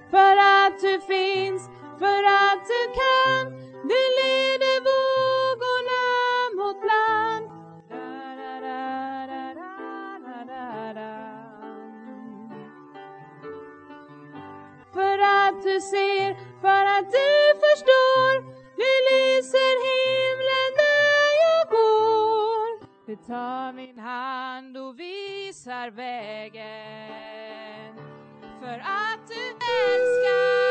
för att du finns, för att du kan. Du leder vågorna mot land. För att du ser, för att du förstår. Du lyser himlen där jag går. Du tar min hand och visar vägen. För att du älskar.